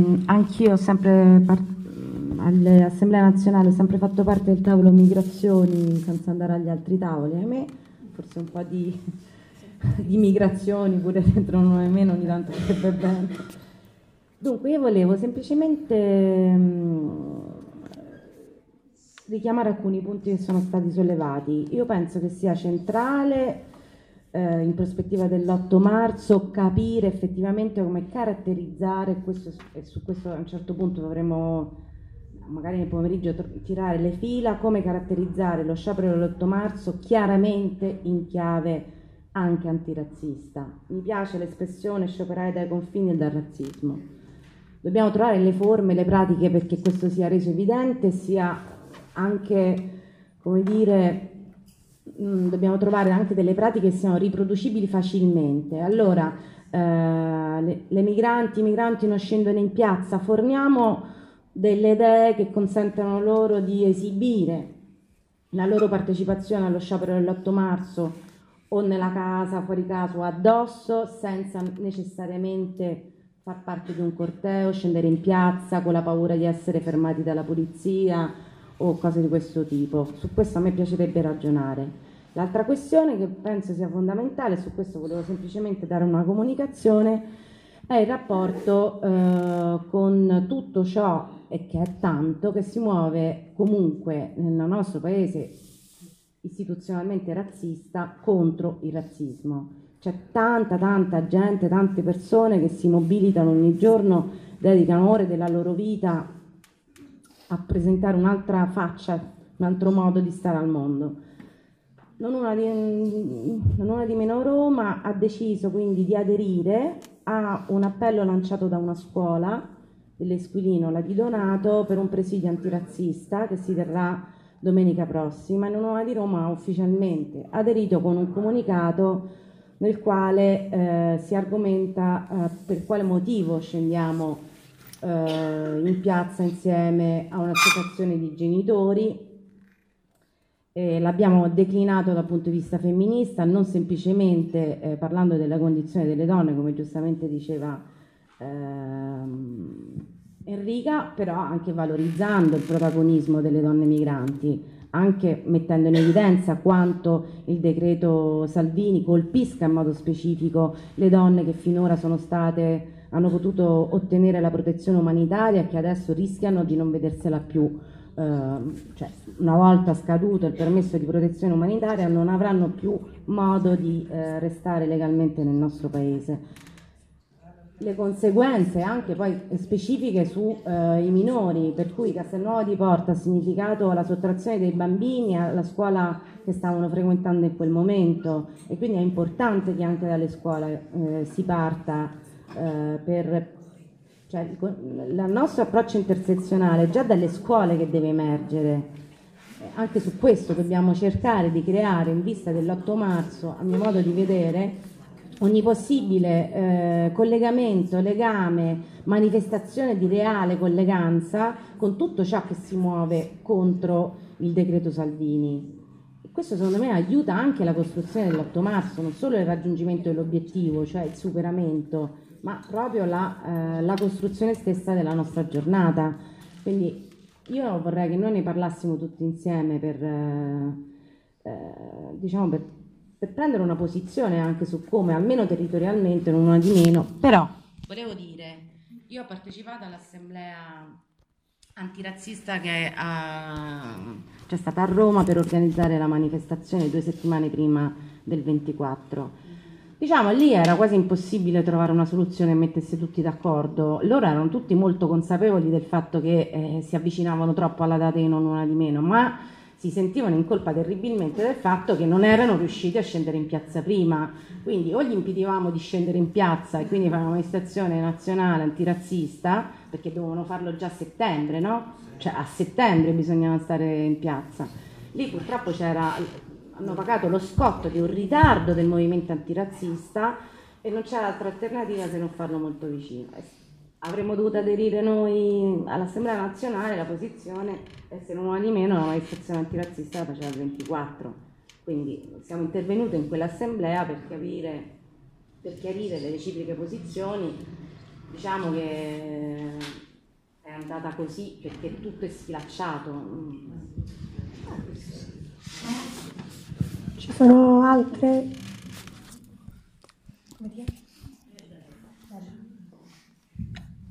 Anch'io ho sempre all'Assemblea Nazionale ho sempre fatto parte del tavolo migrazioni senza andare agli altri tavoli. A me forse un po' di migrazioni pure dentro noi meno ogni tanto sarebbe bene. Dunque io volevo semplicemente richiamare alcuni punti che sono stati sollevati. Io penso che sia centrale in prospettiva dell'8 marzo capire effettivamente come caratterizzare questo, e su questo a un certo punto dovremo magari nel pomeriggio tirare le fila, come caratterizzare lo sciopero dell'8 marzo chiaramente in chiave anche antirazzista. Mi piace l'espressione scioperare dai confini e dal razzismo. Dobbiamo trovare le forme, le pratiche perché questo sia reso evidente, sia anche, come dire, dobbiamo trovare anche delle pratiche che siano riproducibili facilmente. Allora, i migranti non scendono in piazza, forniamo delle idee che consentano loro di esibire la loro partecipazione allo sciopero dell'8 marzo o nella casa, fuori casa o addosso, senza necessariamente far parte di un corteo, scendere in piazza con la paura di essere fermati dalla polizia o cose di questo tipo. Su questo a me piacerebbe ragionare. L'altra questione che penso sia fondamentale, su questo volevo semplicemente dare una comunicazione, è il rapporto con tutto ciò, e che è tanto, che si muove comunque nel nostro paese istituzionalmente razzista contro il razzismo. C'è tanta gente, tante persone che si mobilitano ogni giorno, dedicano ore della loro vita a presentare un'altra faccia, un altro modo di stare al mondo. Non una di meno Roma ha deciso quindi di aderire a un appello lanciato da una scuola dell'Esquilino, la di Donato, per un presidio antirazzista che si terrà domenica prossima. Non una di Roma ha ufficialmente aderito con un comunicato nel quale si argomenta per quale motivo scendiamo in piazza insieme a un'associazione di genitori. L'abbiamo declinato dal punto di vista femminista, non semplicemente parlando della condizione delle donne, come giustamente diceva Enrica, però anche valorizzando il protagonismo delle donne migranti, anche mettendo in evidenza quanto il decreto Salvini colpisca in modo specifico le donne che finora hanno potuto ottenere la protezione umanitaria e che adesso rischiano di non vedersela più. Cioè, una volta scaduto il permesso di protezione umanitaria non avranno più modo di restare legalmente nel nostro paese. Le conseguenze anche poi specifiche sui minori, per cui Castelnuovo di Porta ha significato la sottrazione dei bambini alla scuola che stavano frequentando in quel momento, e quindi è importante che anche dalle scuole si parta cioè, il nostro approccio intersezionale è già dalle scuole che deve emergere. Anche su questo dobbiamo cercare di creare, in vista dell'8 marzo, a mio modo di vedere, ogni possibile collegamento, legame, manifestazione di reale colleganza con tutto ciò che si muove contro il decreto Salvini. E questo secondo me aiuta anche la costruzione dell'8 marzo, non solo il raggiungimento dell'obiettivo, cioè il superamento, ma proprio la costruzione stessa della nostra giornata. Quindi io vorrei che noi ne parlassimo tutti insieme diciamo per prendere una posizione anche su come, almeno territorialmente, non una di meno. Però volevo dire, io ho partecipato all'assemblea antirazzista che c'è stata a Roma per organizzare la manifestazione 2 settimane prima del 24. Diciamo, lì era quasi impossibile trovare una soluzione e mettersi tutti d'accordo. Loro erano tutti molto consapevoli del fatto che si avvicinavano troppo alla data di non una di meno, ma si sentivano in colpa terribilmente del fatto che non erano riusciti a scendere in piazza prima. Quindi o gli impedivamo di scendere in piazza e quindi fare una manifestazione nazionale antirazzista, perché dovevano farlo già a settembre, no? Cioè a settembre bisognava stare in piazza. Lì purtroppo hanno pagato lo scotto di un ritardo del movimento antirazzista e non c'era altra alternativa se non farlo molto vicino. Avremmo dovuto aderire noi all'Assemblea Nazionale, la posizione essere una di meno, la manifestazione antirazzista la faceva il 24. Quindi siamo intervenute in quell'assemblea per chiarire le reciproche posizioni. Diciamo che andata così perché tutto è sfilacciato. Ci sono altre? Come dire?